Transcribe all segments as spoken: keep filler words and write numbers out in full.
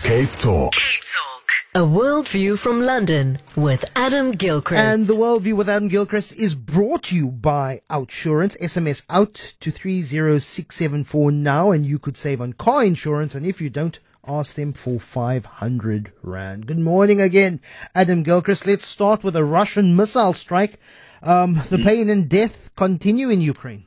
Cape Talk. Cape Talk. A worldview from London with Adam Gilchrist. And the worldview with Adam Gilchrist is brought to you by Outsurance. S M S out to three zero six seven four now, and you could save on car insurance. And if you don't, ask them for five hundred rand. Good morning again, Adam Gilchrist. Let's start with a Russian missile strike. Um, the pain and death continue in Ukraine.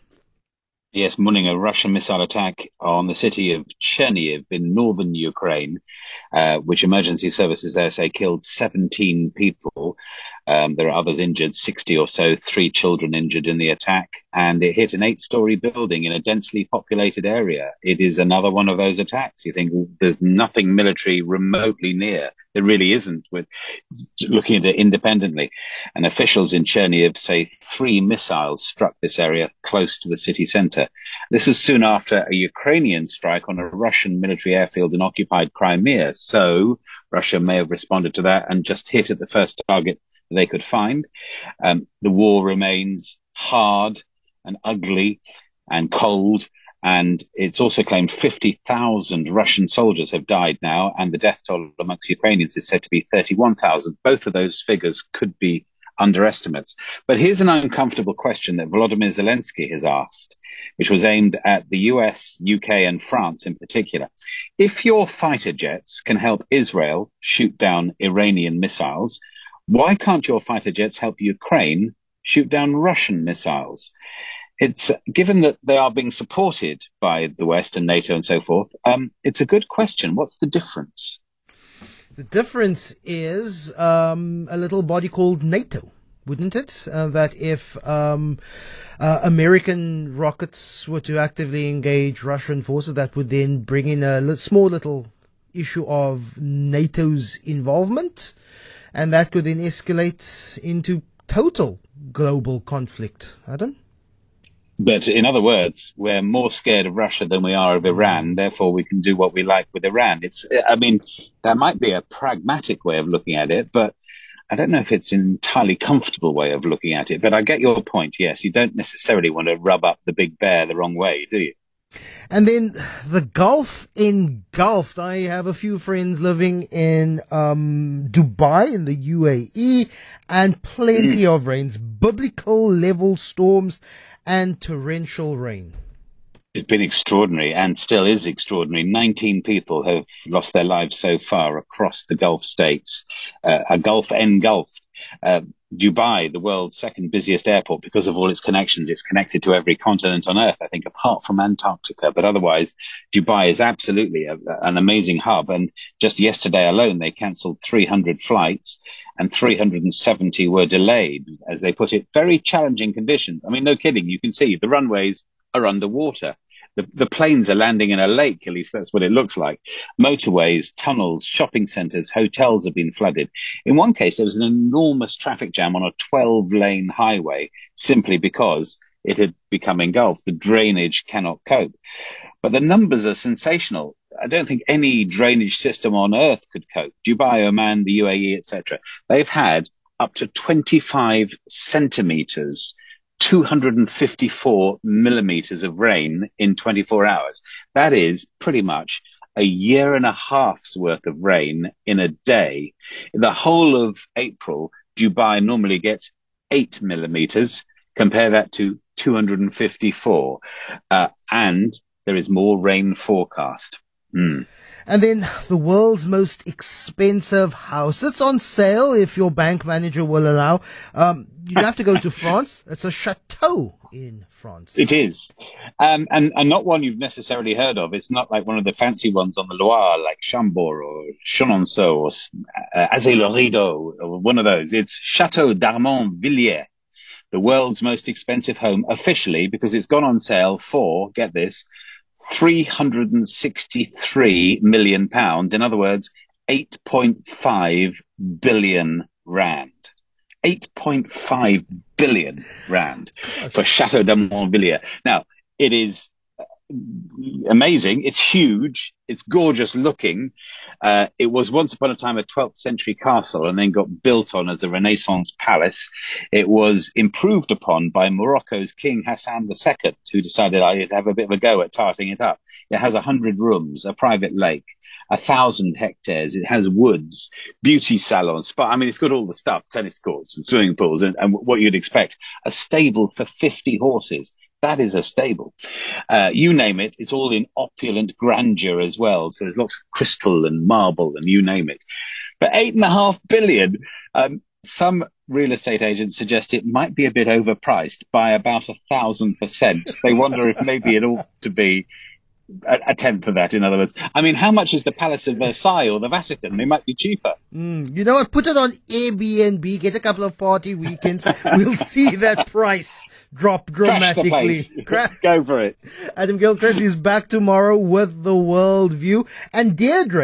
Yes, morning. A Russian missile attack on the city of Chernihiv in northern Ukraine, uh, which emergency services there say killed seventeen people. Um, there are others injured, sixty or so, three children injured in the attack, and it hit an eight-story building in a densely populated area. It is another one of those attacks. You think, well, there's nothing military remotely near. There really isn't, with looking at it independently. And officials in Chernihiv say three missiles struck this area close to the city centre. This is soon after a Ukrainian strike on a Russian military airfield in occupied Crimea. So Russia may have responded to that and just hit at the first target they could find. Um, the war remains hard and ugly and cold. And it's also claimed fifty thousand Russian soldiers have died now, and the death toll amongst Ukrainians is said to be thirty-one thousand. Both of those figures could be underestimates. But here's an uncomfortable question that Volodymyr Zelensky has asked, which was aimed at the U S, U K, and France in particular. If your fighter jets can help Israel shoot down Iranian missiles, why can't your fighter jets help Ukraine shoot down Russian missiles? It's given that they are being supported by the West and NATO and so forth. Um, it's a good question. What's the difference? The difference is um, a little body called NATO, wouldn't it? Uh, that if um, uh, American rockets were to actively engage Russian forces, that would then bring in a li- small little issue of NATO's involvement, and that could then escalate into total global conflict. Adam? But in other words, we're more scared of Russia than we are of Iran. Therefore, we can do what we like with Iran. It's, I mean, that might be a pragmatic way of looking at it, but I don't know if it's an entirely comfortable way of looking at it. But I get your point. Yes, you don't necessarily want to rub up the big bear the wrong way, do you? And then the Gulf engulfed. I have a few friends living in um, Dubai in the U A E, and plenty of rains, biblical level storms and torrential rain. It's been extraordinary and still is extraordinary. nineteen people have lost their lives so far across the Gulf states. Uh, a Gulf engulfed. Uh, Dubai, the world's second busiest airport, because of all its connections, it's connected to every continent on Earth, I think, apart from Antarctica. But otherwise, Dubai is absolutely a, an amazing hub. And just yesterday alone, they cancelled three hundred flights and three hundred seventy were delayed, as they put it. Very challenging conditions. I mean, no kidding. You can see the runways are underwater. The, the planes are landing in a lake, at least that's what it looks like. Motorways, tunnels, shopping centres, hotels have been flooded. In one case, there was an enormous traffic jam on a twelve-lane highway simply because it had become engulfed. The drainage cannot cope. But the numbers are sensational. I don't think any drainage system on Earth could cope. Dubai, Oman, the U A E, et cetera. They've had up to twenty-five centimetres two hundred fifty-four millimeters of rain in twenty-four hours. That is pretty much a year and a half's worth of rain in a day. The whole of April, Dubai normally gets eight millimeters. Compare that to two hundred fifty-four. Uh, and there is more rain forecast. Mm. And then the world's most expensive house. It's on sale if your bank manager will allow. Um, you have to go to France. It's a chateau in France. It is. Um, and, and not one you've necessarily heard of. It's not like one of the fancy ones on the Loire, like Chambord or Chenonceau or uh, Azay-le-Rideau, or one of those. It's Chateau d'Armont-Villiers, the world's most expensive home officially, because it's gone on sale for, get this, three hundred sixty-three million pounds. In other words, eight point five billion rand. eight point five billion rand for Chateau d'Armont-Villiers. Now, it is amazing. It's huge. It's gorgeous looking. Uh, it was once upon a time a twelfth century castle and then got built on as a Renaissance palace. It was improved upon by Morocco's King Hassan the Second, who decided I'd have a bit of a go at tarting it up. It has a hundred rooms, a private lake, a thousand hectares. It has woods, beauty salons, spa. I mean, it's got all the stuff, tennis courts and swimming pools and, and what you'd expect. A stable for fifty horses. That is a stable. Uh, you name it. It's all in opulent grandeur as well. So there's lots of crystal and marble and you name it. But eight and a half billion, um, some real estate agents suggest it might be a bit overpriced by about a thousand percent. They wonder if maybe it ought to be a, a tenth of that, in other words. I mean, how much is the Palace of Versailles or the Vatican? They might be cheaper. Mm, you know what? Put it on Airbnb. Get a couple of party weekends. We'll see that price drop dramatically. Crash the place. Go for it. Adam Gilchrist is back tomorrow with the World View. And Deirdre